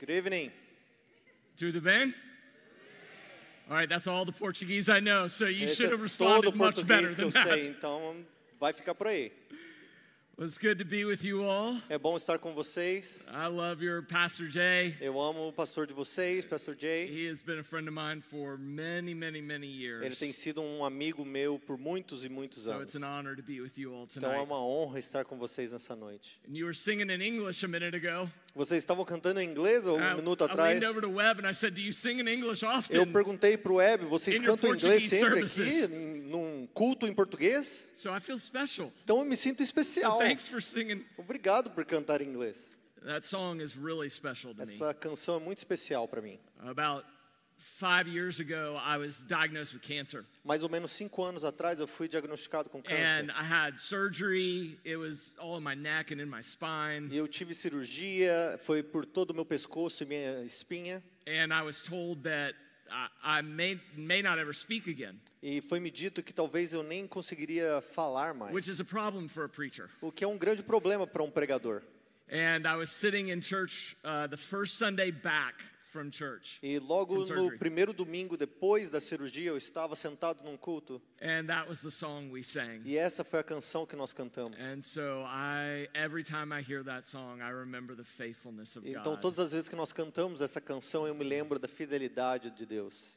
Good evening. Tudo bem? All right, that's all the Portuguese I know, so you Esse should é have responded todo much better português que than eu sei, that. então vai ficar por aí. Well, it's good to be with you all. É bom estar com vocês. I love your Pastor Jay. Eu amo o pastor de vocês, Pastor Jay. He has been a friend of mine for many years. Ele tem sido um amigo meu por muitos e muitos So anos. it's an honor to be with you all Então é tonight. uma honra estar com vocês nessa noite. And you were singing in English a minute ago. Vocês estavam cantando em inglês um minuto I atrás? leaned over to Webb and I said, "Do you sing in English Eu often?" perguntei para o Web, vocês In your cantam em inglês Portuguese sempre services. aqui, num culto em português? So I feel special. Então eu me sinto So especial. thanks for singing. Obrigado por cantar em inglês. That song is really special to me. Essa canção é muito especial para mim. About 5 years ago, I was diagnosed with cancer. Mais ou menos 5 anos atrás eu fui diagnosticado com And câncer. I had surgery. It was all in my neck and in my spine. E eu tive cirurgia, foi por todo o meu pescoço e minha espinha. And I was told that I may not ever speak again, E foi me dito que talvez eu nem conseguiria falar mais. which is a problem for a preacher. O que é um grande problema para um pregador. And I was sitting in church the first Sunday back from church. E logo From no surgery. primeiro domingo depois da cirurgia eu estava sentado num culto. And that was the song we sang. E essa foi a canção que nós cantamos. And so every time I hear that song, I remember the faithfulness of Então God. todas as vezes que nós cantamos essa canção eu me lembro da fidelidade de Deus.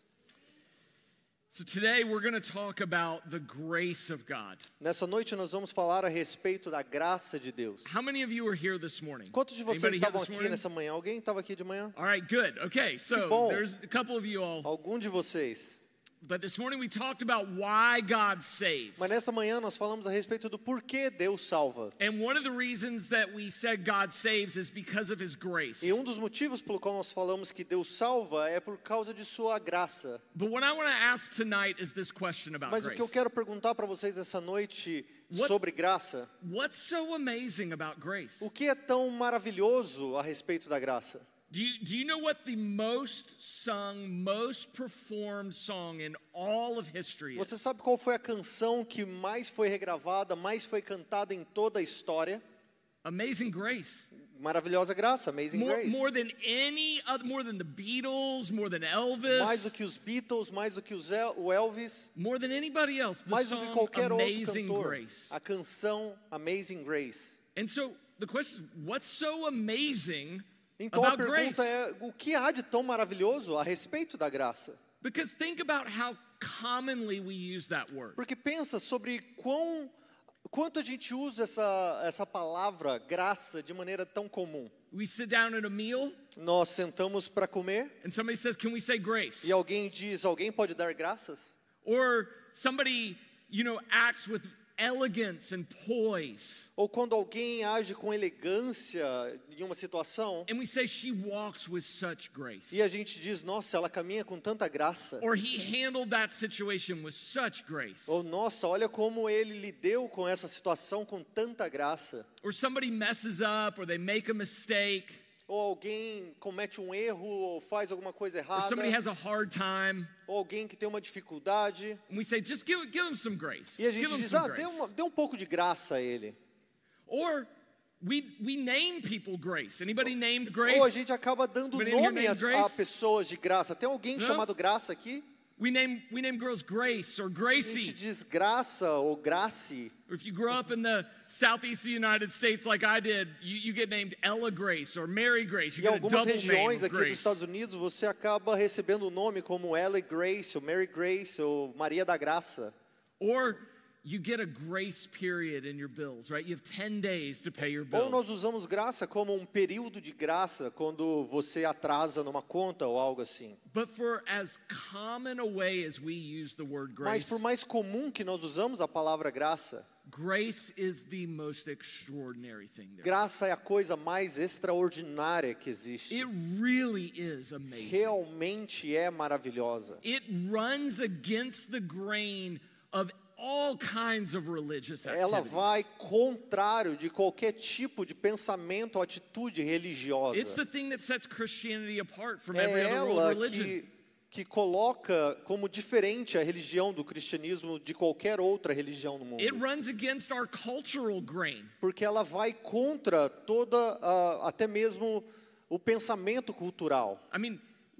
So today we're going to talk about the grace of God. Nessa noite nós vamos falar a respeito da graça de Deus. How many of you were here this morning? Quantos de vocês Anybody here estavam this aqui morning? nessa manhã? Alguém estava aqui de manhã? All right, good. Okay, so bom. there's a couple of you all. Algum de vocês. But this morning we talked about why God saves. Mas nessa manhã nós falamos a respeito do porquê Deus salva. And one of the reasons that we said God saves is because of His grace. E dos motivos pelo qual nós falamos que Deus salva é por causa de sua graça. But what I want to ask tonight is this question about Mas o que eu grace. quero perguntar para vocês essa noite What- sobre graça, What's so amazing about grace? o que é tão maravilhoso a respeito da graça? Do you know what the most sung, most performed song in all of history Você is? sabe qual foi a canção que mais foi regravada, mais foi cantada em toda a história? Amazing Grace. Maravilhosa graça, Amazing Grace. More than any other, more than the Beatles, more than Mais do Elvis, que os Beatles, mais do que o Elvis, more than anybody else, the mais do que song qualquer outro Amazing cantor. Grace. A canção Amazing Grace. And so the question is, what's so amazing Então a about grace? pergunta é, o que há de tão maravilhoso a respeito da graça? Because think about how commonly we use that word. Porque pensa sobre quanto a gente usa essa palavra graça de maneira tão comum. We sit down at a meal Nós sentamos para comer and somebody says, "Can we say grace?" e alguém diz, alguém pode dar graças? Or somebody, acts with elegance and poise. Ou quando alguém age com elegância em uma situação And we say, "She walks with such grace." e a gente diz, nossa, ela caminha com tanta graça. Or he handled that situation with such grace. Ou nossa, olha como ele lidou com essa situação com tanta graça. Or somebody messes up or they make a mistake. Ou alguém comete um erro ou faz alguma coisa Or errada. somebody has a hard time. Ou alguém que tem uma dificuldade. And we say, just give him some grace. E a Give gente him diz, some dê grace. um pouco de graça a ele. Or we name people grace. Anybody named Ou a Grace? gente acaba dando Anybody here nome named a Grace? pessoas de graça. Tem alguém Não? chamado Graça aqui? We name girls Grace or A gente Gracie. diz Graça ou Grace. Or if you grow up in the southeast of the United States like I did, you get named Ella Grace or Mary Grace. You Em get a algumas double name regiões of aqui dos Grace. Estados Unidos, você acaba recebendo o nome como Ella Grace, ou Mary Grace, ou Maria da Graça. Or you get a grace period in your bills, right? You have 10 days to pay your Ou bill. nós usamos graça como um período de graça quando você atrasa numa conta ou algo assim. But for as common a way as we use the word Mas grace, por mais comum que nós usamos a palavra graça, grace is the most extraordinary thing there. graça é a coisa mais extraordinária que existe. It really is amazing. Realmente é maravilhosa. It runs against the grain of all kinds of religious Ela activities. vai contrário de qualquer tipo de pensamento ou atitude religiosa. It's the thing that sets Christianity apart from É every other ela world religion. que coloca como diferente a religião do cristianismo de qualquer outra religião no mundo. It runs against our cultural grain. Porque ela vai contra toda, até mesmo o pensamento cultural. I mean,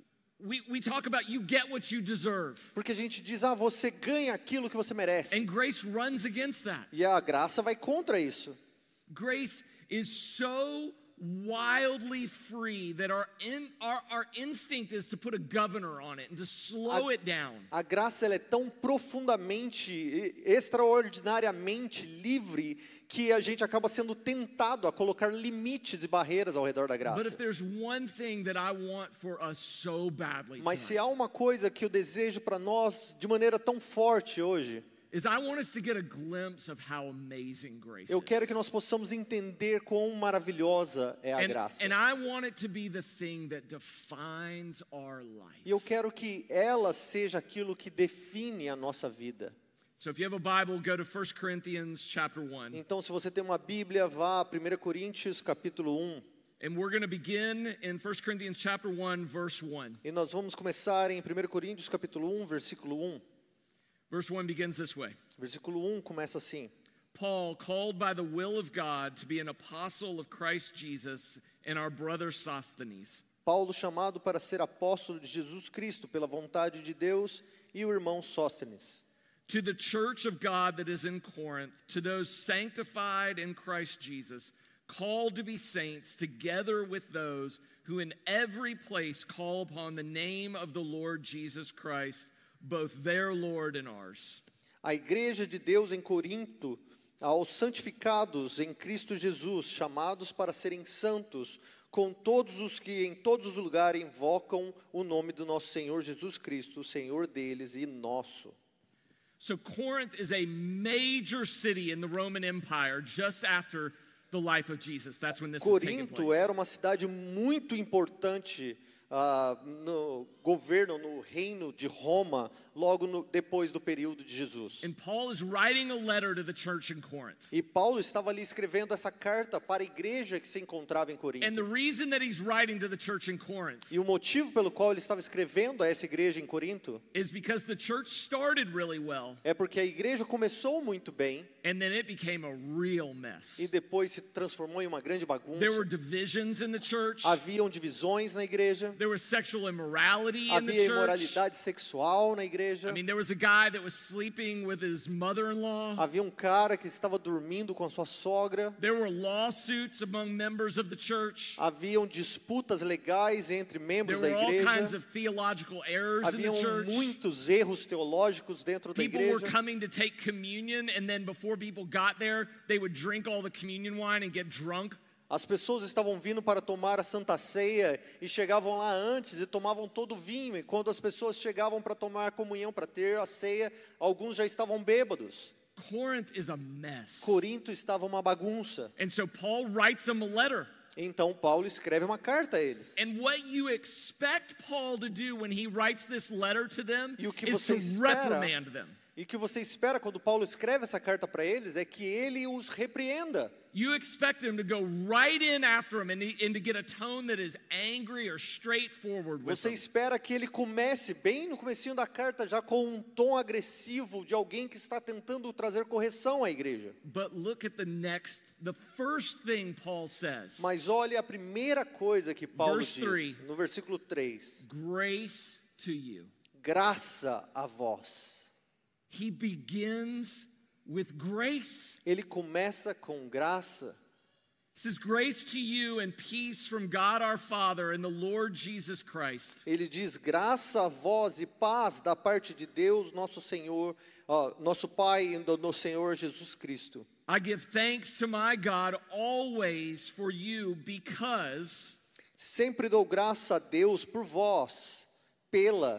we talk about you get what you deserve. Porque a gente diz, você ganha aquilo que você merece. And grace runs against that. E a graça vai contra isso. Grace is so wildly free that our instinct is to put a governor on it and to slow it down. A graça ela é tão profundamente, extraordinariamente livre que a gente acaba sendo tentado a colocar limites e barreiras ao redor da graça. But if there's one thing that I want for us so badly Mas se tonight, há uma coisa que eu desejo para nós de maneira tão forte hoje, is I want us to get a glimpse of how amazing grace eu quero is. que nós possamos entender quão maravilhosa é a graça. And I want it to be the thing that defines our life. E eu quero que ela seja aquilo que define a nossa vida. So if you have a Bible, go to 1 Corinthians chapter 1. Então, se você tem uma Bíblia, vá a 1 Coríntios capítulo 1. And we're going to begin in 1 Corinthians chapter 1 verse 1. E nós vamos começar em 1 Coríntios capítulo 1, versículo 1. Verse 1 begins this way. Versículo 1 começa assim: Paul, called by the will of God to be an apostle of Christ Jesus, and our brother Sosthenes. Paulo, chamado para ser apóstolo de Jesus Cristo pela vontade de Deus, e o irmão Sóstenes. To the church of God that is in Corinth, to those sanctified in Christ Jesus, called to be saints, together with those who in every place call upon the name of the Lord Jesus Christ, both their Lord and ours. A igreja de Deus em Corinto, aos santificados em Cristo Jesus, chamados para serem santos, com todos os que em todos os lugares invocam o nome do nosso Senhor Jesus Cristo, o Senhor deles e nosso. So Corinth is a major city in the Roman Empire just after the life of Jesus. That's when this is taking Corinto place. era uma cidade muito importante no governo, no reino de Roma, logo depois do período de Jesus. And Paul is writing a letter to the church in Corinth. E Paulo estava ali escrevendo essa carta para a igreja que se encontrava em Corinto. And the reason that he's writing to the church in Corinth E o motivo pelo qual ele estava escrevendo a essa igreja em Corinto is because the church started really well, é porque a igreja começou muito bem and then it became a real mess. e depois se transformou em uma grande bagunça. There were divisions in the church. Haviam divisões na igreja. There was sexual immorality in the Havia church. imoralidade sexual na igreja. I mean, there was a guy that was sleeping with his mother-in-law. Havia um cara que estava dormindo com a sua sogra. There were lawsuits among members of the church. Haviam disputas legais entre There membros da were all kinds igreja. of theological errors in the Haviam church. muitos erros teológicos dentro da People were igreja. coming to take communion, and then before people got there, they would drink all the communion wine and get drunk. As pessoas estavam vindo para tomar a Santa Ceia e chegavam lá antes e tomavam todo o vinho. E quando as pessoas chegavam para tomar a comunhão, para ter a ceia, alguns já estavam bêbados. Corinth is a mess. Corinto estava uma bagunça. And so Paul writes them a letter. Então Paulo escreve uma carta a eles. And what you expect Paul to do when he writes this letter to them E o que is você to espera? reprimand them. E o que você espera quando Paulo escreve essa carta para eles é que ele os repreenda. You expect him to go right in after him and to get a tone that is angry or straightforward with Você them. espera que ele comece bem no comecinho da carta já com um tom agressivo de alguém que está tentando trazer correção à igreja. But look at the first thing Paul says. Mas olhe a primeira coisa que Paulo Verse diz 3. no versículo 3. Grace to you. Graça a vós. He begins with grace. Ele começa com graça. He says, grace to you and peace from God our Father and the Lord Jesus Christ. Ele diz graça a vós e paz da parte de Deus, nosso Senhor, nosso Pai e do Senhor Jesus Cristo. I give thanks to my God always for you because Sempre dou graça a Deus por vós, pela.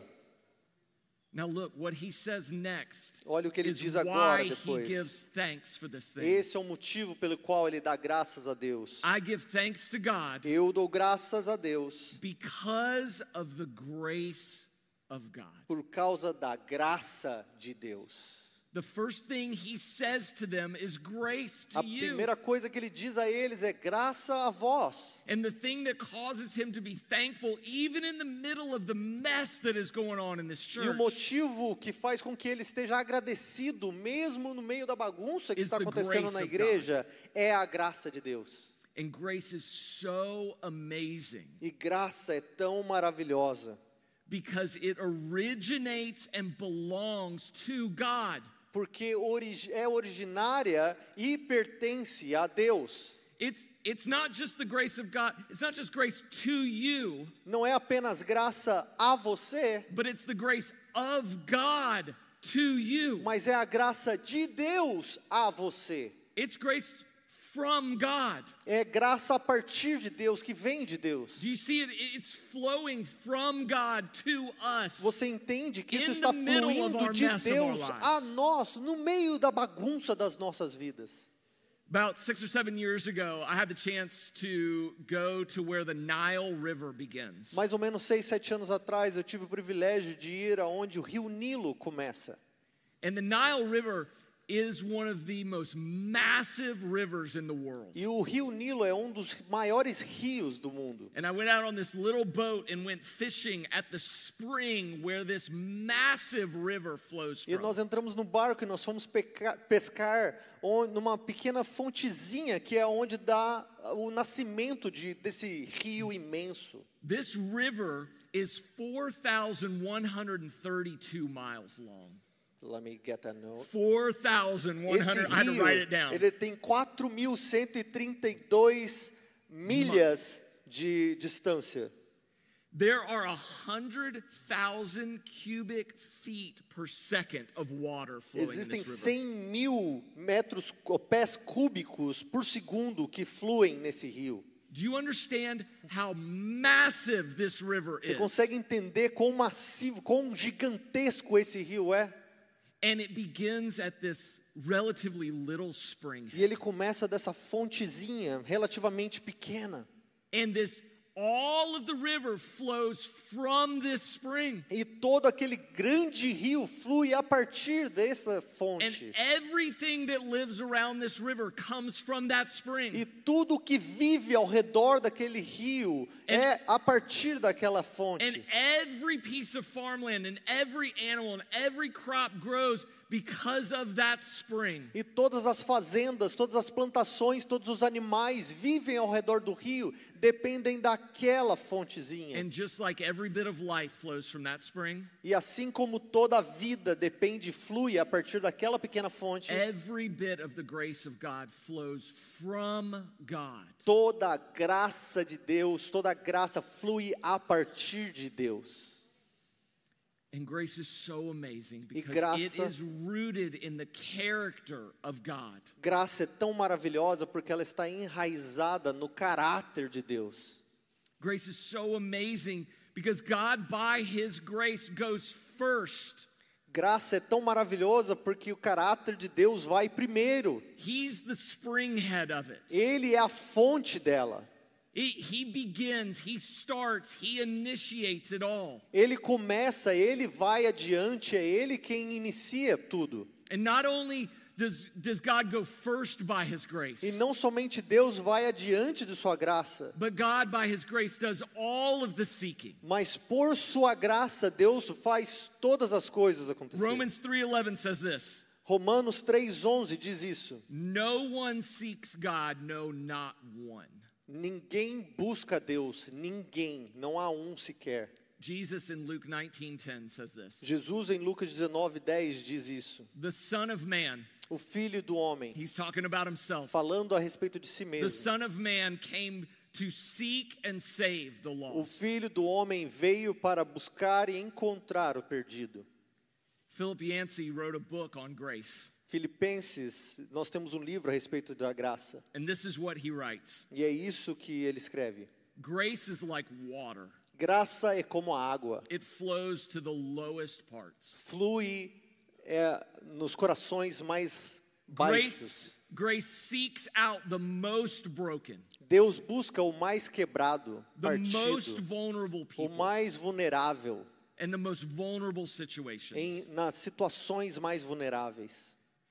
now look, what he says next Olha o que ele is diz why agora he depois. gives thanks for this thing. Esse é o motivo pelo qual ele dá graças a Deus. I give thanks to God Eu dou graças a Deus because of the grace of God. por causa da graça de Deus. The first thing he says to them is grace to A you. primeira coisa que ele diz a eles é graça a vós. And the thing that causes him to be thankful, even in the middle of the mess that is going on in this E o church, motivo que faz com que ele esteja agradecido, mesmo no meio da bagunça que Is está the acontecendo grace na of igreja, é a graça de Deus. And grace is so amazing E graça é tão maravilhosa, because it originates and belongs to God. porque é originária e pertence a Deus. It's not just the grace of God, it's not just grace to you, Não é apenas graça a você, but it's the grace of God to you. mas é a graça de Deus a você. It's grace from God. É graça a partir de Deus, que vem de Deus. Do you see it? It's flowing from God to us. Você entende que isso In está the middle of fluindo our de mess of our Deus a lives. nós, no meio da bagunça das nossas vidas. About 6 or 7 years ago, I had the chance to go to where the Nile River begins. Mais ou menos 6, 7 anos atrás, eu tive o privilégio de ir aonde o rio Nilo começa. And the Nile River is one of the most massive rivers in the world. E o rio Nilo é um dos maiores rios do mundo. And I went out on this little boat and went fishing at the spring where this massive river flows E from. nós entramos no barco e nós fomos pescar numa pequena fontezinha que é onde dá o nascimento desse rio imenso. This river is 4,132 miles long. Let me get that note. 4,100, Esse I had to rio, write it down. ele tem 4.132 milhas de distância. There are 100,000 cubic feet per second of water flowing in Existem this river. 100.000 pés cúbicos por segundo que fluem nesse rio. Do you understand how massive this river Você is? consegue entender quão massivo, quão gigantesco esse rio é? And it begins at this relatively little spring. E ele começa dessa fontezinha relativamente pequena. And all of the river flows from this spring. E todo aquele grande rio flui a partir dessa And fonte. everything that lives around this river comes from that spring. E tudo que vive ao redor daquele rio é a partir daquela And fonte. every piece of farmland and every animal and every crop grows because of that spring. E todas as fazendas, todas as plantações, todos os animais vivem ao redor do rio, dependem daquela fontezinha. And just like every bit of life flows from that spring, E assim como toda a vida depende e flui a partir daquela pequena fonte, every bit of the grace of God flows from God. toda a graça de Deus, toda a graça flui a partir de Deus. And grace is so amazing because graça- it is rooted in the character of God. Graça é tão maravilhosa porque ela está enraizada no caráter de Deus. Grace is so amazing because God, by His grace, goes first. Graça é tão maravilhosa porque o caráter de Deus vai primeiro. He's the springhead of it. Ele é a fonte dela. He begins, He starts, He initiates it all. Ele começa, ele vai adiante, é ele quem inicia tudo. And not only does God go first by His grace, E não somente Deus vai adiante de sua graça, but God, by His grace, does all of the seeking. mas por sua graça Deus faz todas as coisas acontecerem. Romans 3:11 says this, Romanos 3:11 diz isso. no one seeks God, no, not one. Ninguém busca Deus, ninguém, não há um sequer. Jesus in Luke 19:10 says this, Jesus em Lucas 19:10 diz isso. the Son of Man, O Filho do Homem, He's talking about Himself, falando a respeito de si the mesmo. Son of Man came to seek and save the O lost. Filho do Homem veio para buscar e encontrar o perdido. Philip Yancey wrote a book on grace, Filipenses, nós temos um livro a respeito da graça. and this is what he writes. E é isso que ele escreve. Grace is like water. Graça é como a água. It flows to the lowest parts. Flui nos corações mais baixos. Grace seeks out the most broken, Deus busca o mais quebrado, the most partido, vulnerable o people, mais vulnerável, and the most vulnerable situations, nas situações mais vulneráveis.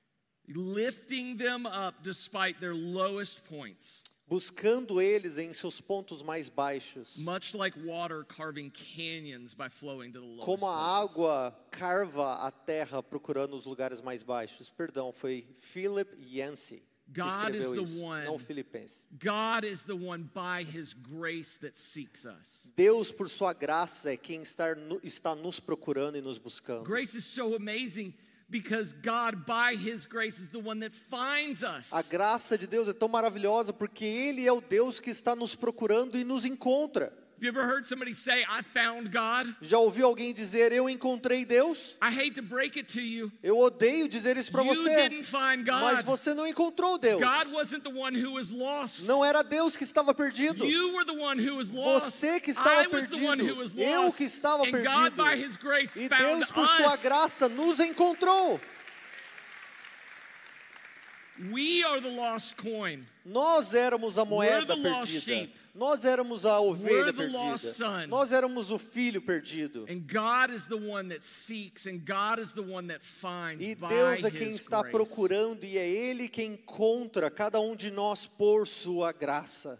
lifting them up despite their lowest points, Buscando eles em seus pontos mais baixos. much like water carving canyons by flowing to the lowest Como a places. água carva a terra procurando os lugares mais baixos. Perdão, foi Philip Yancey. God is escreveu the isso, one. não Filipenses. God is the one by his grace that seeks us. Deus, por sua graça, é quem está nos procurando e nos buscando. Grace is so amazing because God by his grace is the one that finds us. A graça de Deus é tão maravilhosa porque Ele é o Deus que está nos procurando e nos encontra. Have you ever heard somebody say, I found God? Já ouviu alguém dizer, eu encontrei Deus? I hate to break it to you. Eu odeio dizer isso para You você, didn't find mas God. você não encontrou Deus. God wasn't the one who was lost. Não era Deus que estava perdido. You were the one who was lost. Você que estava I was the one who perdido. was Eu lost. que estava And perdido. God by his grace E found Deus, por sua us. graça, nos encontrou. We are the lost coin. Nós éramos a moeda We're the lost perdida. sheep. Nós éramos a ovelha We're the lost perdida. son. Nós éramos o filho perdido. And God is the one that seeks, and God is the one that finds E by Deus é quem his está grace. procurando e é Ele quem encontra cada um de nós por sua graça.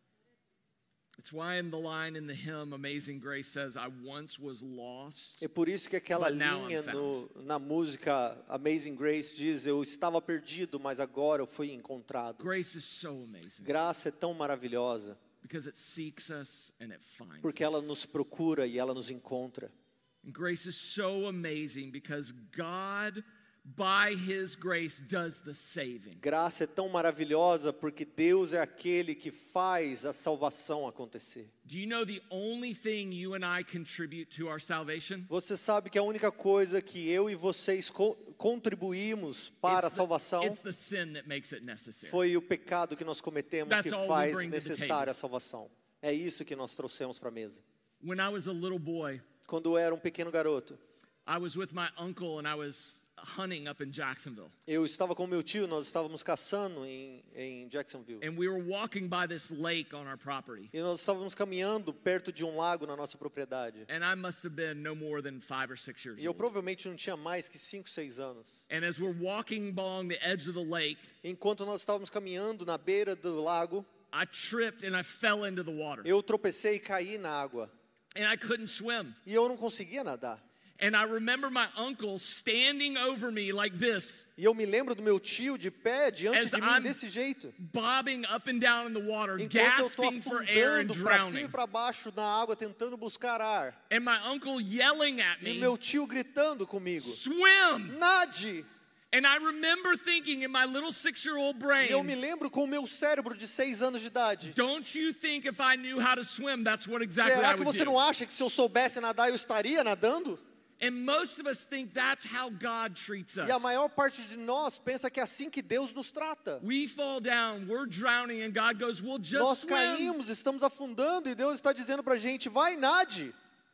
It's why in the line in the hymn Amazing Grace says, I once was lost. É por isso que aquela But now I'm linha found. na música Amazing Grace diz, eu estava perdido, mas agora eu fui encontrado. Grace is so amazing Graça é tão maravilhosa, because it seeks us and it finds porque ela us. nos procura e ela nos encontra. And grace is so amazing because God, by his grace, does the saving. Graça é tão maravilhosa porque Deus é aquele que faz a salvação acontecer. Do you know the only thing you and I contribute to our salvation? Você sabe que a única coisa que eu e vocês contribuímos para a salvação It's the sin that makes it necessary. foi o pecado que nós cometemos That's que all we faz bring to the necessária a salvação. É isso que nós trouxemos para a mesa. When I was a little boy, Quando eu era um pequeno garoto, I was with my uncle and I was hunting up in Jacksonville. eu estava com meu tio, nós estávamos caçando em Jacksonville. And we were walking by this lake on our property. E nós estávamos caminhando perto de um lago na nossa propriedade. And I must have been no more than 5 or 6 years E eu old. provavelmente não tinha mais que 5, 6 anos. And as we're walking along the edge of the lake, Enquanto nós estávamos caminhando na beira do lago, I tripped and I fell into the water. eu tropecei e caí na água. And I couldn't swim. E eu não conseguia nadar. And I remember my uncle standing over me like this, E eu me lembro do meu tio de pé diante As de mim I'm desse jeito. bobbing up and down in the water, Enquanto eu estou gasping for air and afundando para cima drowning. e para baixo na água, tentando buscar ar. And my uncle yelling at E me, meu tio gritando comigo, swim! nade! And I remember thinking in my little 6-year-old E eu me brain, lembro com o meu cérebro de 6 anos de idade. don't you think if I knew how to swim, that's what exactly I Será que would você do? não acha que se eu soubesse nadar, eu estaria nadando? And most of us think that's how God treats E a us. maior parte de nós pensa que é assim que Deus nos trata. We fall down, we're drowning, and God goes, well, just Nós swim. caímos, estamos afundando e Deus está dizendo pra gente, vai, nade.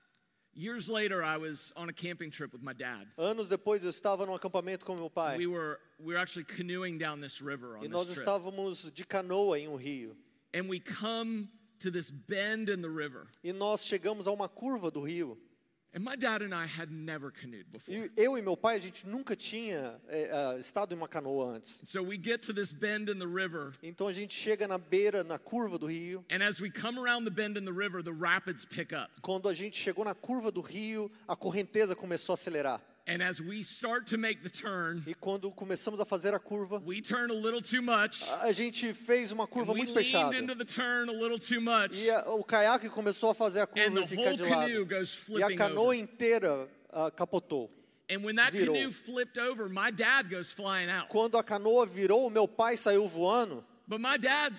Years later, I was on a camping trip with my dad. Anos depois eu estava num acampamento com meu pai. We were actually canoeing down this river on E nós this trip. estávamos de canoa em um rio. And we come to this bend in the river. E nós chegamos a uma curva do rio. And my dad and I had never canoed before. E eu e meu pai, a gente nunca tinha estado em uma canoa antes. So we get to this bend in the river. Então a gente chega na beira, na curva do rio. And as we come around the bend in the river, the rapids pick up. Quando a gente chegou na curva do rio, a correnteza começou a acelerar. And as we start to make the turn, E quando começamos a fazer a curva, we turn a little too much. a gente fez uma curva We muito leaned fechada. into the turn a little too much. E o caiaque começou a fazer a And curva the e ficar whole de canoe lado. goes E a flipping canoa over. inteira capotou. And when that virou. canoe flipped over, my dad goes flying out. Quando a canoa virou, o meu pai saiu voando. But my dad's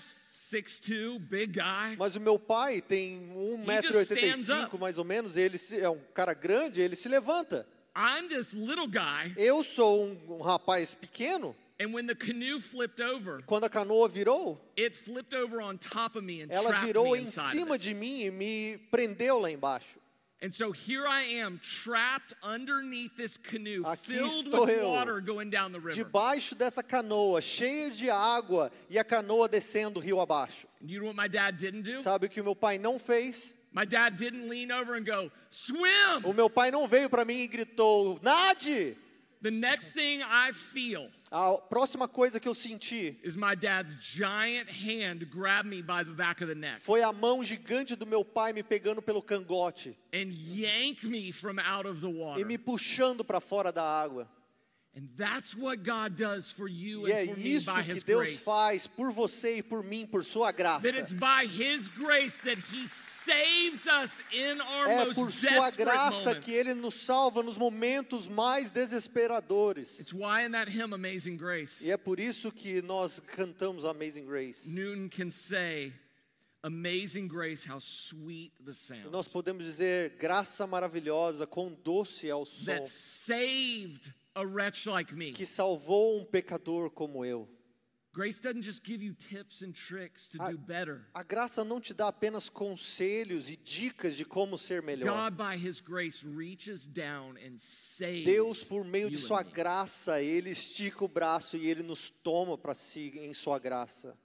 6'2", big guy. Mas o meu pai tem just stands 1,85 up. m mais ou menos. Ele é um cara grande, ele se levanta. I'm this little guy. Eu sou um rapaz pequeno. And when the canoe flipped over, Quando a canoa virou, it flipped over on top of me and ela trapped virou me em inside of cima it. de mim e me prendeu lá embaixo. And so here I am, trapped underneath this canoe, Aqui filled estou with eu, water going down the river. Debaixo dessa canoa, cheia de água e a canoa descendo o rio abaixo. And you know what my dad didn't do? Sabe o que o meu pai não fez? My dad didn't lean over and go, swim! O meu pai não veio para mim e gritou, nade! The next thing I feel A próxima coisa que eu senti is my dad's giant hand grab me by the back of the neck foi a mão gigante do meu pai me pegando pelo cangote and yank me from out of the e water. me puxando para fora da água. And that's what God does for you E é and for me isso by que His Deus grace. faz por você e por mim, por sua graça. That it's by His grace that He saves us in our É most por sua desperate graça moments. que Ele nos salva nos momentos mais desesperadores. It's why in that hymn, Amazing Grace, E é por isso que nós cantamos Amazing Grace. Newton can say, Amazing grace, how sweet the sound Nós podemos dizer, graça maravilhosa, quão doce é o som that saved a wretch like me. que salvou um pecador como eu. Grace doesn't just give you tips and tricks to do better. A graça não te dá apenas conselhos e dicas de como ser melhor. God, by His grace, reaches down and saves Deus, por meio de you sua and me. graça, Ele estica o braço e Ele nos toma para si em sua graça.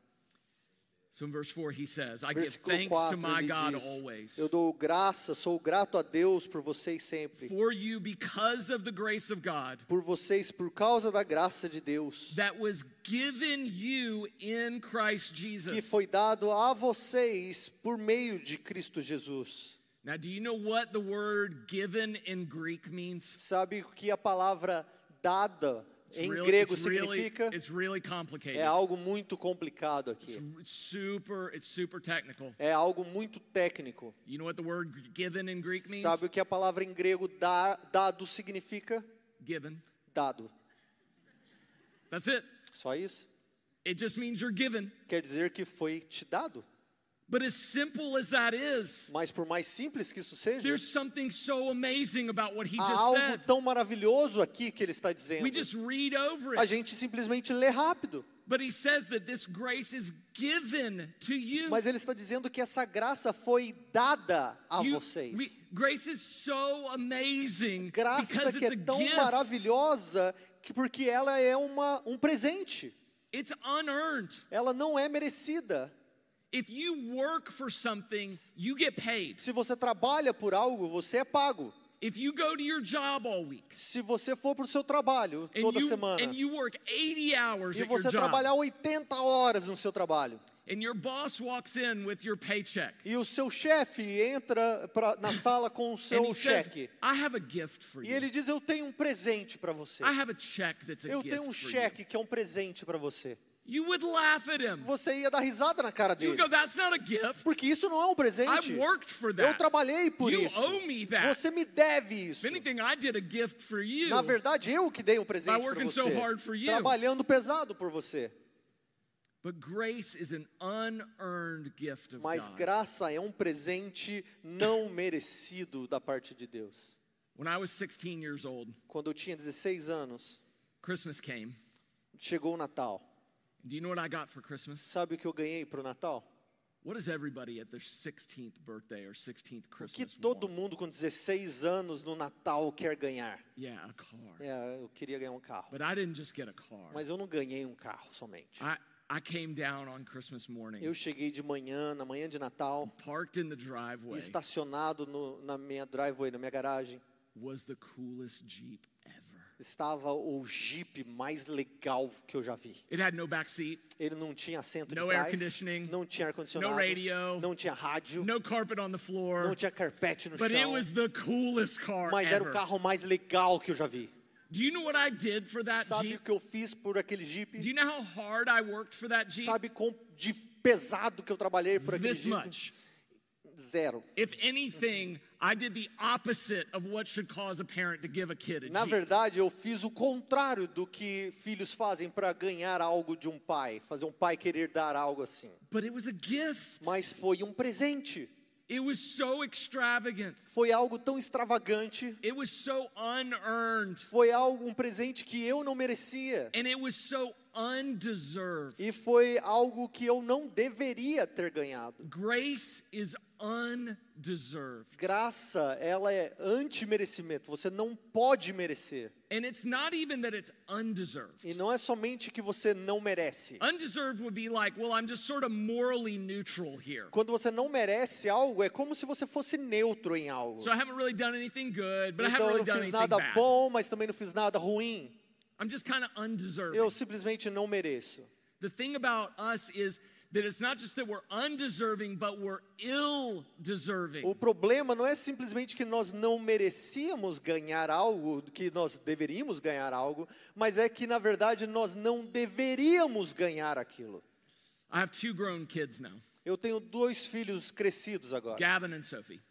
So in verse 4 he says, I give Versículo thanks to 4, my ele God diz, always eu dou graça, sou grato a Deus por vocês sempre. for you because of the grace of God Por vocês, por causa da graça de Deus, that was given you in Christ que Jesus. foi dado a vocês por meio de Cristo Jesus. Now, do you know what the word given in Greek means? Sabe o que a palavra dada em grego significa? It's really complicated. É algo muito complicado aqui. It's super technical. É algo muito técnico. You know what the word given in Greek means? Sabe o que a palavra em grego dado significa? Given. Dado. That's it. Só isso? It just means you're given. Quer dizer que foi te dado. But as simple as that is, Mas por mais simples que isso seja, there's something so amazing about what he há just algo said. tão maravilhoso aqui que ele está dizendo. We just read over A it. gente simplesmente lê rápido. But he says that this grace is given to you. Mas ele está dizendo que essa graça foi dada a You- vocês. grace is so amazing Graça because que it's é a tão gift. maravilhosa que porque ela é um presente. It's unearned. Ela não é merecida. If you work for something, you get paid. Se você trabalha por algo, você é pago. If you go to your job all week Se você for para o seu trabalho toda semana and you work 80 hours e at your você job, trabalhar 80 horas no seu trabalho and your boss walks in with your paycheck, e o seu chefe entra na sala com o and seu he says, cheque I have a gift for e you. ele diz, eu tenho um presente para você. I have a check that's a Eu gift tenho um for cheque que é um presente para você. you. You would laugh at him. Você ia dar risada na cara You dele. would go, that's not a gift. Porque isso não é um presente. I worked for Eu that. trabalhei por You isso. owe me that. Você me deve If isso. anything, I did a gift for you. Na verdade, eu que dei um presente By para working você. so hard for you. Trabalhando pesado por você. But grace is an unearned gift of Mas God. graça é um presente não merecido da parte de Deus. When I was 16 years old, Quando eu tinha 16 anos, Christmas came. chegou o Natal. Do you know what I got for Christmas? Sabe o que eu ganhei para o Natal? What does everybody at their 16th birthday or 16th O que Christmas todo want? mundo com 16 anos no Natal quer ganhar? Yeah, a car. Eu queria ganhar um carro. But I didn't just get a car. Mas eu não ganhei um carro somente. I came down on Christmas morning, Eu cheguei de manhã, na manhã de Natal, parked in the driveway. estacionado na minha driveway, na minha garagem. Was the coolest Jeep ever. Estava o Jeep mais legal que eu já vi. It had no back seat, Ele não tinha assento No de trás, air conditioning, não tinha ar-condicionado, no radio, não tinha rádio, no carpet on the floor, não tinha carpete no but it chão. was the coolest car Mas era ever. o carro mais legal que eu já vi. Do you know what I did for that Sabe Jeep? o que eu fiz por aquele Jeep? Do you know how hard I worked for that Jeep? Sabe quão de pesado que eu trabalhei por aquele This Jeep? much. Zero. If anything, I did the opposite of what should cause a parent to give a kid a Na Jeep. verdade, eu fiz o contrário do que filhos fazem para ganhar algo de um pai, fazer um pai querer dar algo assim. But it was a gift. Mas foi um presente. It was so extravagant. Foi algo tão extravagante. It was so unearned. Foi um presente que eu não merecia. And it was so undeserved. E foi algo que eu não deveria ter ganhado. Grace is undeserved. Graça, ela é anti-merecimento. Você não pode merecer. And it's not even that it's undeserved. E não é somente que você não merece. Undeserved would be like, well, I'm just sort of morally neutral here. Quando você não merece algo, é como se você fosse neutro em algo. So I haven't really done anything good, but I Então haven't eu really não done fiz anything nada bad. bom, mas também não fiz nada ruim. I'm just kind of undeserving. Eu simplesmente não mereço. The thing about us is that it's not just that we're undeserving, but we're ill-deserving. O problema não é simplesmente que nós não merecíamos ganhar algo, que nós deveríamos ganhar algo, mas é que na verdade nós não deveríamos ganhar aquilo. I have 2 grown kids now, Eu tenho 2 filhos crescidos agora, Gavin and Sophie.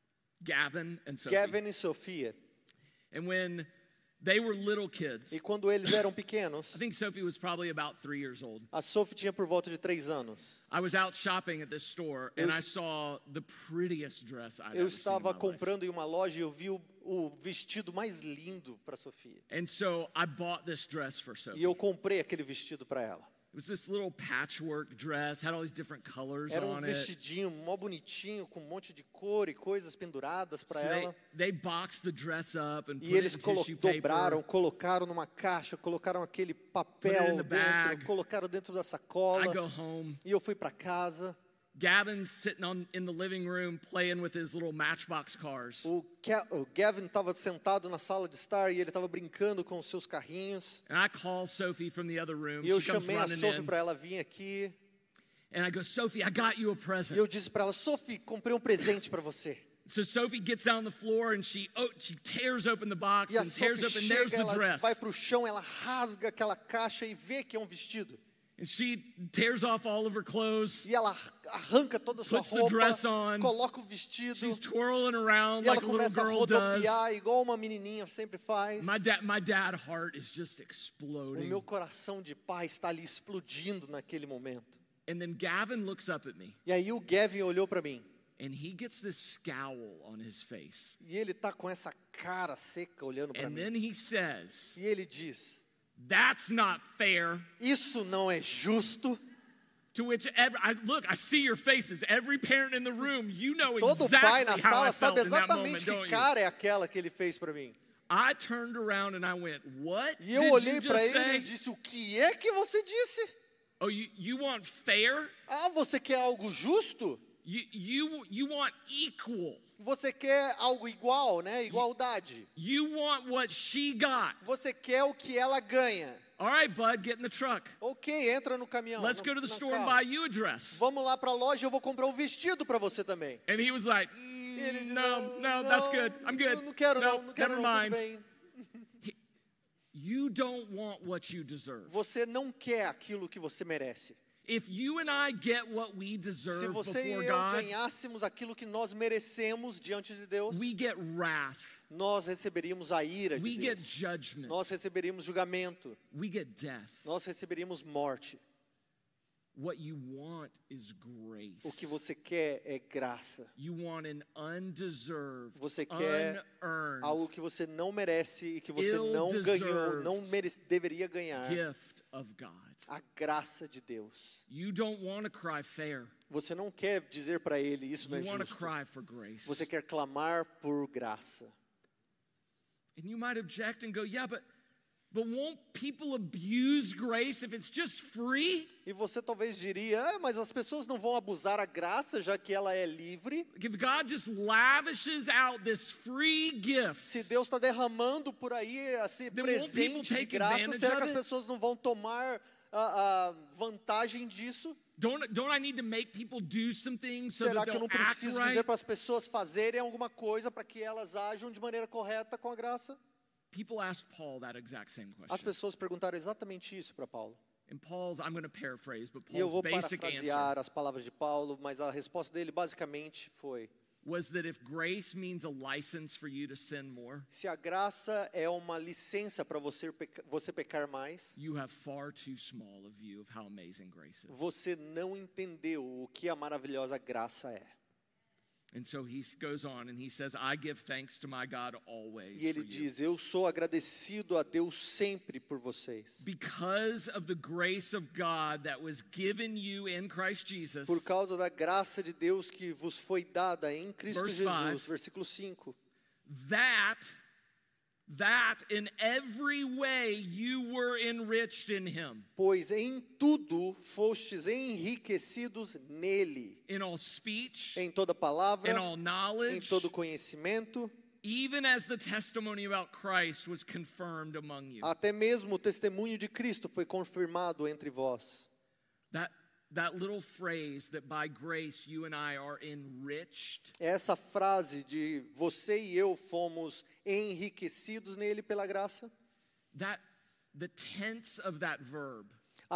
Gavin and Sophie. Gavin e Sofia. And when they were little kids, E quando eles eram pequenos, I think Sophie was probably about 3 years old. a Sophie tinha por volta de 3 anos. I was out shopping at this store and I saw the prettiest dress I'd Eu ever seen in my estava life. comprando em uma loja e eu vi o vestido mais lindo para Sofia. And so I bought this dress for Sophie. E eu comprei aquele vestido para ela. It was this little patchwork dress, had all these different colors Era on it. vestidinho mó bonitinho, com um monte de cor e coisas penduradas para So ela. they boxed the dress up and put E it eles in tissue dobraram, paper. colocaram numa caixa, colocaram aquele Put it in papel the dentro, bag. colocaram dentro da I sacola. go home. E eu fui para casa. Gavin's sitting in the living room playing with his little Matchbox cars. O Gavin estava sentado na sala de estar e ele estava brincando com os seus carrinhos. And I call Sophie from the other room. E eu She comes chamei a running Sophie in. para ela vir aqui. And I go, Sophie, I got you a E present. eu disse para ela, Sophie, comprei um presente para você. So Sophie gets down on the floor and she tears open the box E a and tears Sophie open, there's chega, the ela dress. vai para o chão, ela rasga aquela caixa e vê que é um vestido. And she tears off all of her clothes. E ela arranca toda a sua Puts the roupa, dress on. coloca o vestido. She's twirling around E ela like a little começa a girl does. rodopiar igual uma menininha sempre faz. My dad heart is just O exploding. meu coração de pai está ali explodindo naquele momento. And then Gavin looks up at me E aí o Gavin olhou para mim. and he gets this scowl on his face. E ele tá com essa cara seca olhando para And mim. then he says, E ele diz, "That's not fair." isso não é justo. To which I see your faces. Every parent in the room, you know Todo pai na exactly how I sala felt sabe in that moment, exatamente don't que you? cara é aquela que ele fez para mim. I turned around and I went, "What E eu did olhei you para just ele say?" e disse, o que é que você disse? Oh, you want fair? Ah, você quer algo justo? You want equal. Você quer algo igual, né? Igualdade. You want what she got. Você quer o que ela ganha. All right, bud, get in the truck. Ok, entra no caminhão. Let's no- go to the no store and carro. buy you a dress. Vamos lá para a loja, eu vou comprar um vestido para você também. And he was like, E ele disse, no, that's good. I'm good. Não quero No, não quero never não, mind. tudo bem. You don't want what you deserve. Você não quer aquilo que você merece. If you and I get what we Se deserve você e before eu God, ganhássemos aquilo que nós merecemos diante de Deus, we get wrath. nós receberíamos a ira de We get Deus. judgment. Nós receberíamos julgamento. We get death. Nós receberíamos morte. What you want is grace. O que você quer é graça. You want an undeserved, Você quer unearned algo que você não merece e que você não ganhou, não deveria ganhar. gift of God. A graça de Deus. You don't want to cry fair. Você não quer dizer para ele isso não You é want to justo. cry for grace. Você quer clamar por graça. And you might object and go, yeah, but won't people abuse grace if it's just free? E você talvez diria, mas as pessoas não vão abusar a graça já que ela é livre. If God just lavishes out this free gift, Se Deus está derramando por aí esse Then won't people presente de take graça, advantage será of que as it? pessoas não vão tomar a vantagem disso? don't I need to make people do some things so Será that que eu they'll não act preciso right? dizer para as pessoas fazerem alguma coisa para que elas ajam de maneira correta com a graça? People asked Paul that exact same As question. pessoas perguntaram exatamente isso para Paulo. And Paul's, I'm going to paraphrase, but E eu vou Paul's basic answer parafrasear as palavras de Paulo, mas a resposta dele basicamente foi: was that if grace means a license for you to sin more, se a graça é uma licença para você pecar mais, you have far too small a view of how amazing grace is. você não entendeu o que a maravilhosa graça é. And so he goes on and he says, I give thanks to my God always E ele for you. diz: eu sou agradecido a Deus sempre por vocês. Because of the grace of God that was given you in Christ Jesus, Por causa da graça de Deus que vos foi dada em Cristo Verse Jesus. 5. Versículo 5. that in every way you were enriched in him, Pois em tudo fostes enriquecidos nele, in all speech, em toda palavra, in all em knowledge, todo conhecimento, even as the testimony about Christ was confirmed among you. até mesmo o testemunho de Cristo foi confirmado entre vós. that little phrase that by grace you and I are enriched, Essa frase de você e eu fomos enriquecidos nele pela graça, that the tense of that verb,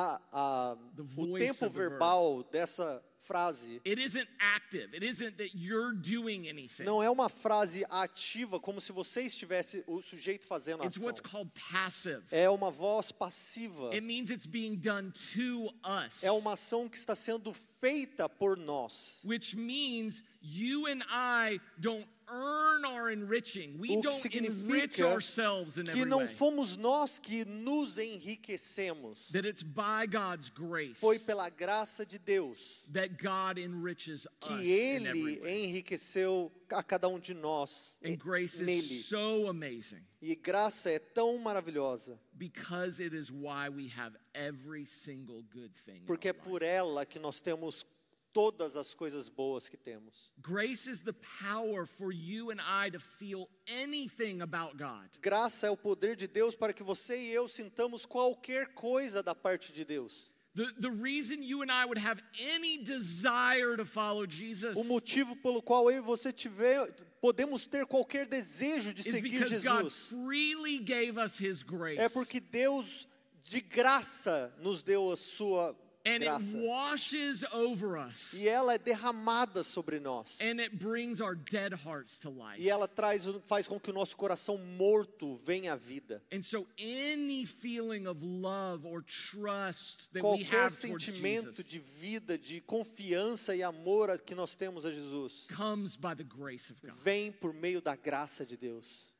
The o voice tempo of the verb. verbal dessa frase it isn't active. It isn't that you're doing anything. não é uma frase ativa, como se você estivesse o sujeito fazendo a It's ação. what's called passive. É uma voz passiva. It means it's being done to us. É uma ação que está sendo feita por nós. Which means you and I don't earn our enriching. We O que don't enrich significa ourselves in que every não way. fomos nós que nos enriquecemos. That it's by God's grace Foi pela graça de Deus that God enriches us que in every Ele way. enriqueceu a cada um de nós And grace nele. is so amazing E graça é tão maravilhosa, because it is why we have every single good thing. porque é in our por life. ela que nós temos todas as coisas boas que temos. Grace is the power for you and I to feel anything about God. Graça é o poder de Deus para que você e eu sintamos qualquer coisa da parte de Deus. The reason you and I would have any desire to follow Jesus O motivo pelo qual eu e você podemos ter qualquer desejo de is seguir because God Jesus freely gave us His grace. é porque Deus de graça nos deu a sua And it graça. washes over us. E ela é derramada sobre nós. And it brings our dead hearts to life. E ela faz com que o nosso coração morto venha à vida. And so any feeling of love or trust that we Qualquer have towards sentimento Jesus de vida, de confiança e amor que nós temos a Jesus, comes by the grace of God. vem por meio da graça de Deus.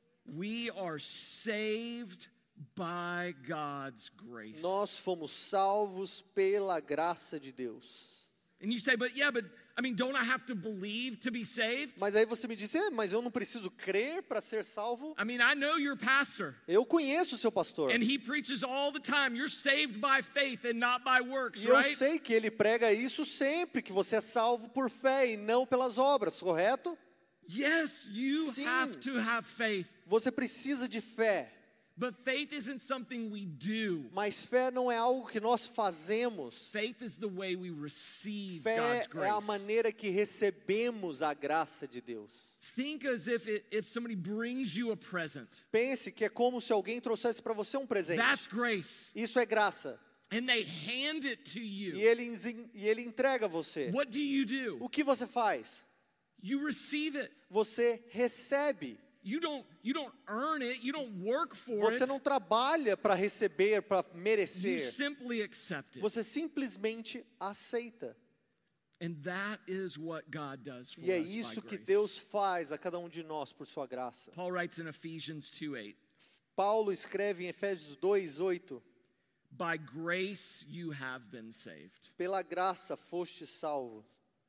We are saved by God's grace. Nós fomos salvos pela graça de Deus. And you say, but I mean, don't I have to believe to be saved? Mas aí você me diz, mas eu não preciso crer para ser salvo? I mean, I know your pastor. Eu conheço o seu pastor. And he preaches all the time, you're saved by faith and not by works, E eu right? sei que ele prega isso sempre, que você é salvo por fé e não pelas obras, correto? Yes, you Sim. have to have faith. Você precisa de fé, But faith isn't something we do. mas fé não é algo que nós fazemos. Faith is the way we receive Fé God's é a grace. maneira que recebemos a graça de Deus. Think as if somebody brings you a present. Pense que é como se alguém trouxesse para você um presente. That's grace. Isso é graça. And they hand it to you. E ele entrega a você. What do you do? O que você faz? You receive it. Você recebe. You don't earn it. You don't work for Você it. não trabalha para receber, para You merecer. simply accept it. Você simplesmente aceita. And that is what God does for E é us by isso que grace. Deus faz a cada um de nós por sua graça. Paul writes in Ephesians 2:8, Paulo escreve em Efésios 2:8, by grace you have been saved. pela graça foste salvo.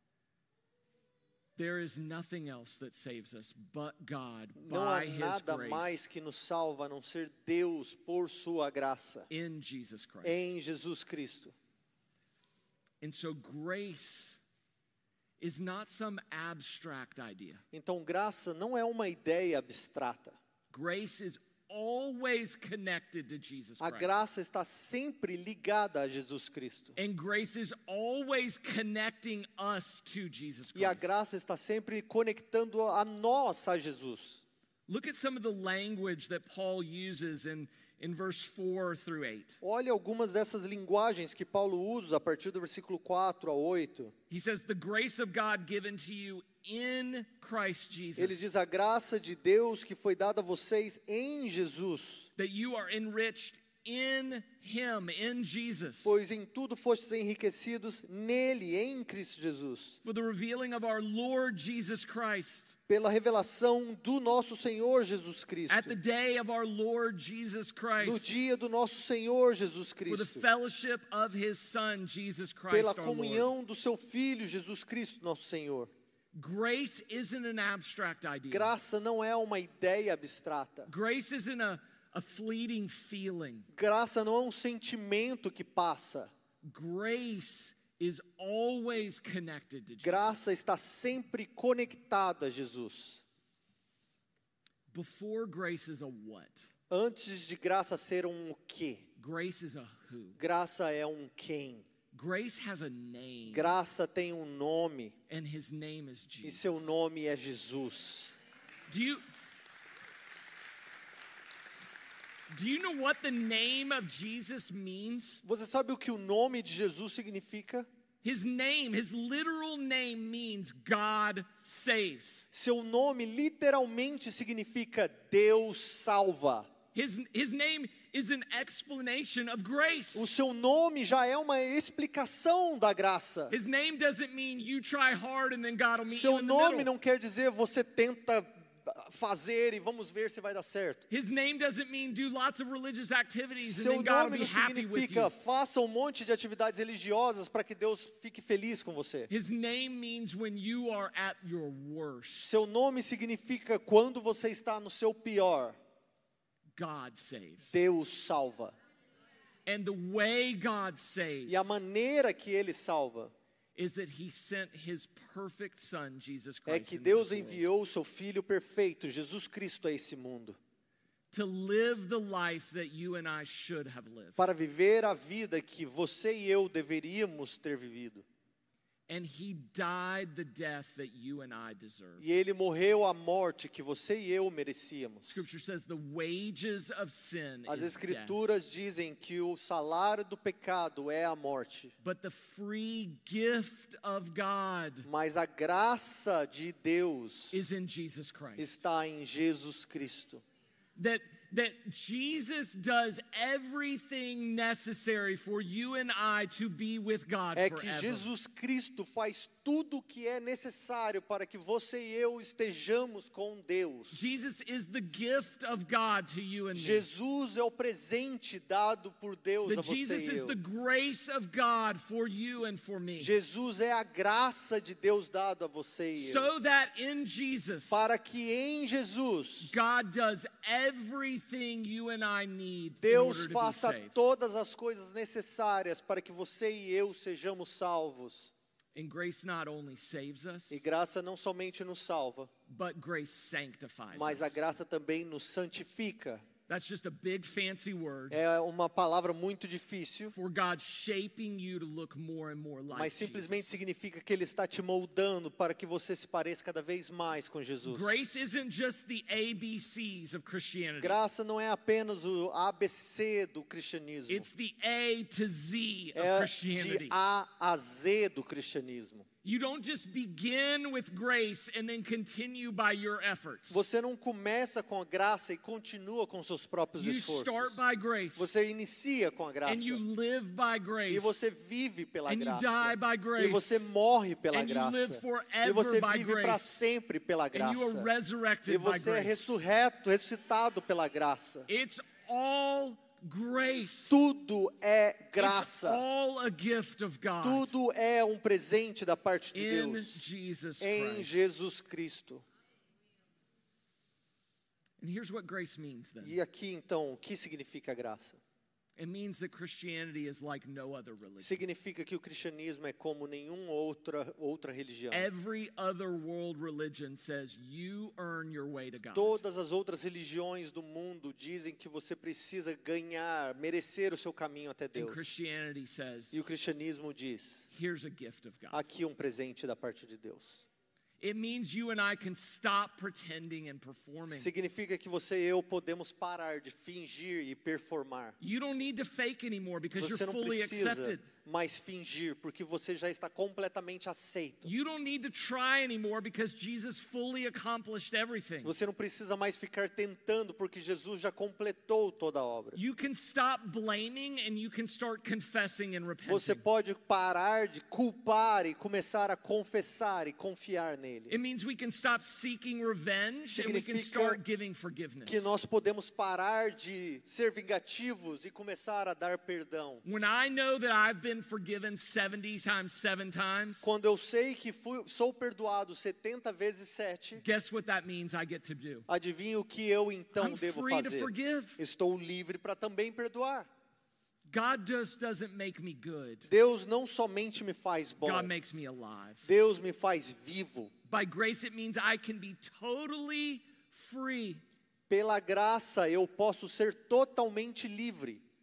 There is nothing else that saves us but God Não há by His nada grace mais que nos salva a não ser Deus por sua graça in Jesus Christ. em Jesus Cristo. And so grace is not some abstract idea. Então graça não é uma ideia abstrata. Grace is always connected to Jesus A Christ. graça está sempre ligada a Jesus Cristo. And grace is always connecting us to Jesus E a Christ. graça está sempre conectando a nós a Jesus. Look at some of the language that Paul uses in verse 4 through 8. Olha algumas dessas linguagens que Paulo usa a partir do versículo 4 a 8. He says, the grace of God given to you in Christ Ele Jesus, diz a graça de Deus que foi dada a vocês em Jesus, that you are enriched in Him, in Jesus, pois em tudo fostes enriquecidos nele, em Cristo Jesus, for the revealing of our Lord Jesus Christ, pela revelação do nosso Senhor Jesus Cristo, at the day of our Lord Jesus no Christ, dia do nosso Senhor Jesus for the Cristo, fellowship of His Son, Jesus Christ pela our Lord. comunhão do seu Filho Jesus Cristo, nosso Senhor. Grace isn't an abstract idea. Graça não é uma ideia abstrata. Grace isn't a fleeting feeling. Graça não é um sentimento que passa. Grace is always connected to Jesus. Graça está sempre conectada a Jesus. Before grace is a what? Antes de graça ser um quê? Grace is a who. Graça é um quem. Grace has a name, Graça tem um nome, and his name is e Jesus. seu nome é Jesus. Do you know what the name of Jesus means? Você sabe o que o nome de Jesus significa? His name, his literal name means God saves. Seu nome literalmente significa Deus salva. His name is an explanation of grace. O seu nome já é uma explicação da graça. His name doesn't mean you try hard and then God will meet you Seu in the nome middle. não quer dizer você tenta fazer e vamos ver se vai dar certo. His name doesn't mean do lots of religious activities and Seu then God will nome be não happy with significa you. faça um monte de atividades religiosas para que Deus fique feliz com você. His name means when you are at your worst, Seu nome significa quando você está no seu pior, God saves. Deus salva. And the way God saves E a maneira que Ele salva is that he sent his perfect son, Jesus é Christ, que into Deus this world enviou o seu Filho perfeito, Jesus Cristo, a esse mundo, to live the life that you and I should have lived. para viver a vida que você e eu deveríamos ter vivido. And he died the death that you and I deserve. E Ele morreu a morte que você e eu merecíamos. Scripture says the wages of sin As is death, Escrituras dizem que o salário do pecado é a morte, but the free gift of God mas a graça de Deus is in Jesus Christ. está em Jesus Cristo. That Jesus does everything necessary for you and I to be with God É que forever. Jesus Cristo faz tudo o que é necessário para que você e eu estejamos com Deus. Jesus is the gift of God to you and me. Jesus é o presente dado por Deus a That você Jesus e is eu. the grace of God for you and for me. Jesus é a graça de Deus dado a você e eu. So that in Jesus, Para que em Jesus God does everything you and I need in Deus order to be faça saved. todas as coisas necessárias para que você e eu sejamos salvos. And grace not only saves us, E graça não somente nos salva, but grace sanctifies mas a us. graça também nos santifica. That's just a big fancy word É uma palavra muito difícil, for God shaping you to look more and more like mas simplesmente Jesus. significa que Ele está te moldando para que você se pareça cada vez mais com Jesus. Grace isn't just the ABCs of Christianity. Graça não é apenas o ABC do cristianismo, It's the A to Z of é de Christianity. A a Z do cristianismo. You don't just begin with grace and then continue by your efforts. Você não começa com a graça e continua com seus próprios You start esforços. by grace Você inicia com a graça and you live by grace. e você vive pela And you graça die by grace. e você morre pela And you graça live forever e você by vive para grace. sempre pela And graça you are resurrected e by você é grace. ressuscitado pela graça. It's all grace. Tudo é It's graça. all a gift of God Tudo é um presente da parte de in Deus Jesus em Christ. Jesus Cristo. And here's what grace means then. E aqui então, o que significa graça? It means that Christianity is like no other religion. Significa que o cristianismo é como nenhuma outra religião. Every other world religion says you earn your way to God. Todas as outras religiões do mundo dizem que você precisa ganhar, merecer o seu caminho até And Deus. Christianity says, E o cristianismo diz: here's a gift of God. aqui um presente da parte de Deus. It means you and I can stop pretending and performing. Significa que você e eu podemos parar de fingir e performar. You don't need to fake anymore because Você you're não fully precisa accepted. mais fingir, porque você já está completamente aceito. You don't need to try anymore because Jesus fully accomplished everything. Você não precisa mais ficar tentando, porque Jesus já completou toda a obra. You can stop blaming and you can start confessing and Você repenting. pode parar de culpar e começar a confessar e confiar nele. It means we can stop seeking revenge and we can Significa start giving forgiveness. Que nós podemos parar de ser vingativos e começar a dar perdão. When I know that I've been forgiven 70 times 7 times, Quando eu sei que sou perdoado 70 vezes 7, guess what that means I get to do? adivinha o que eu então I'm devo free to fazer? forgive. Estou livre para também perdoar. God just doesn't make me good. Deus não somente me faz bom, God makes me alive. Deus me faz vivo. By grace it means I can be totally free. Pela graça eu posso ser totalmente livre.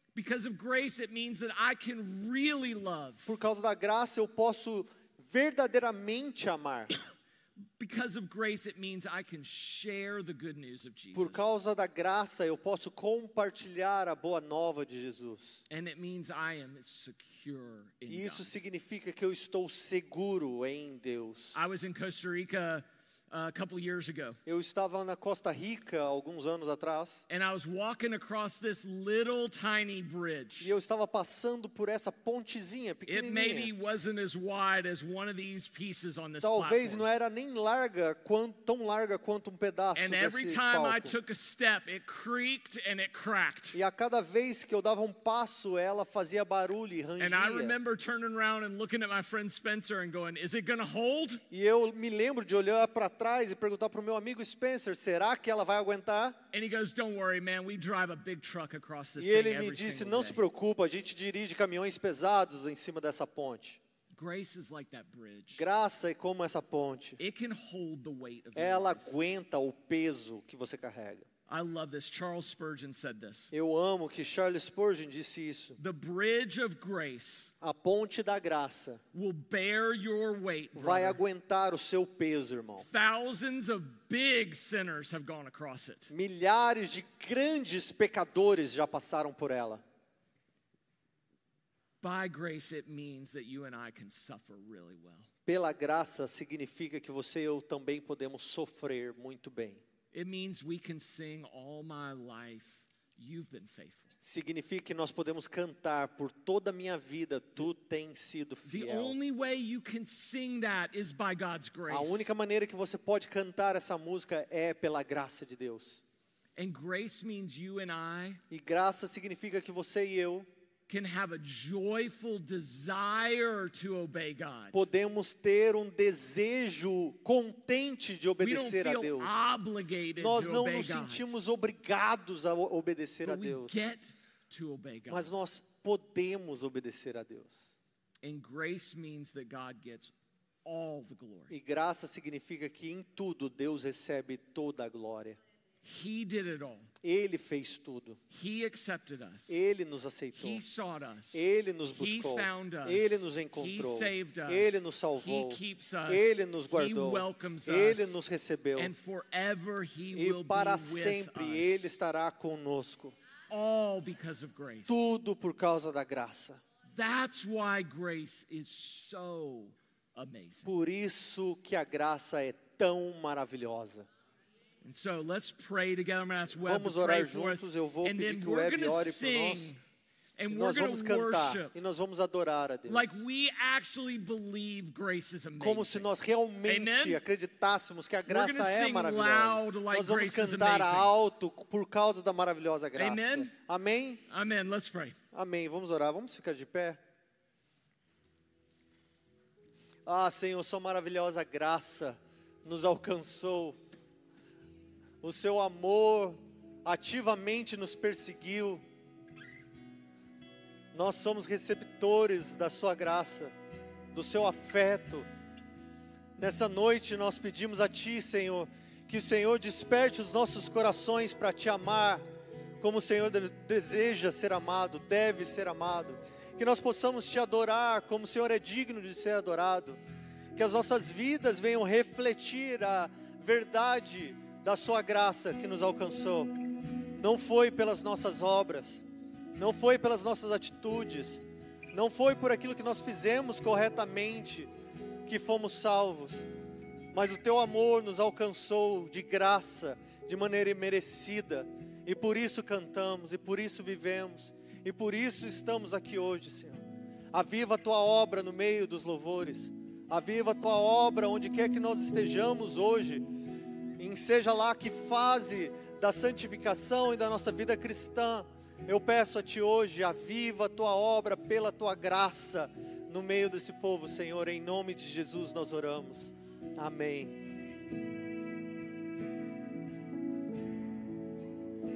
Because of grace, it means that I can really love. Por causa da graça eu posso verdadeiramente amar. Because of grace, it means I can share the good news of Jesus. Por causa da graça eu posso compartilhar a boa nova de Jesus. And it means I am secure in E isso God. significa que eu estou seguro em Deus. I was in Costa Rica a couple years ago. Eu estava na Costa Rica alguns anos atrás. And I was walking across this little tiny bridge. E eu estava passando por essa pontezinha It maybe pequenininha. wasn't as wide as one of these pieces on this Talvez não platform. era nem tão larga quanto um pedaço And every desse time I palco. took a step, it creaked and it cracked. E a cada vez que eu dava um passo, ela fazia barulho e rangia. And I remember turning around and looking at my friend Spencer and going, is it going to hold? E eu me lembro de olhar para trás e perguntar para o meu amigo Spencer, será que ela vai aguentar? And he goes, don't worry, man, we drive a big truck across this E thing ele me every disse, single não day. se preocupa, a gente dirige caminhões pesados em cima dessa ponte. Grace is like that bridge. Graça é como essa ponte. It can hold the weight of your Ela life. aguenta o peso que você carrega. I love this. Charles Spurgeon said this. Eu amo que Charles Spurgeon disse isso. The bridge of grace A ponte da graça will bear your weight, vai brother. aguentar o seu peso, irmão. Thousands of big sinners have gone across it. Milhares de grandes pecadores já passaram por ela. By grace, it means that you and I can suffer really well. Pela graça significa que você e eu também podemos sofrer muito bem. It means we can sing all my life, you've been faithful. Significa que nós podemos cantar por toda a minha vida, tu tens sido The fiel. only way you can sing that is by God's grace. A única maneira que você pode cantar essa música é pela graça de Deus. And grace means you and I E graça significa que você e eu can have a joyful desire to obey God. podemos ter um desejo contente de We don't obedecer a feel Deus. obligated Nós to não obey nos God, sentimos obrigados a obedecer a but we Deus, get to obey God. mas nós podemos obedecer a Deus. And grace means that God gets all the glory. E graça significa que em tudo Deus recebe toda a glória. He did it all. Ele fez tudo. He accepted us. Ele nos aceitou. He sought us. Ele nos He buscou. found us. Ele nos He encontrou. saved us. Ele nos salvou. He keeps us. Ele nos He guardou. welcomes Ele us. nos recebeu. And forever he E will para be with sempre us. Ele estará conosco. All because of grace. Tudo por causa da graça. That's why grace is so amazing. Por isso que a graça é tão maravilhosa. And so let's pray together. I'm going to ask Web Vamos to pray orar for us. juntos. Eu vou And pedir then que o we're Web going to ore por nós. sing. E And we're nós going vamos to cantar. worship E nós vamos adorar a Deus. like we actually believe grace is Como se amazing. nós realmente Amen? acreditássemos que a gonna graça é sing maravilhosa. loud like Nós vamos grace is cantar amazing. alto por causa da maravilhosa graça. Amen? Amém? Amen. Let's pray. Amém. Vamos orar. Vamos ficar de pé. Ah, Senhor, sua maravilhosa graça nos alcançou. O seu amor ativamente nos perseguiu. Nós somos receptores da sua graça, do seu afeto. Nessa noite nós pedimos a Ti, Senhor, que o Senhor desperte os nossos corações para Te amar, como o Senhor deseja ser amado, deve ser amado. Que nós possamos Te adorar como o Senhor é digno de ser adorado. Que as nossas vidas venham refletir a verdade da Sua graça que nos alcançou. Não foi pelas nossas obras, não foi pelas nossas atitudes, não foi por aquilo que nós fizemos corretamente que fomos salvos, mas o Teu amor nos alcançou de graça, de maneira imerecida, e por isso cantamos, e por isso vivemos, e por isso estamos aqui hoje, Senhor. Aviva a Tua obra no meio dos louvores, aviva a Tua obra onde quer que nós estejamos hoje, em seja lá que fase da santificação e da nossa vida cristã. Eu peço a Ti hoje, aviva a Tua obra pela Tua graça no meio desse povo, Senhor. Em nome de Jesus nós oramos. Amém.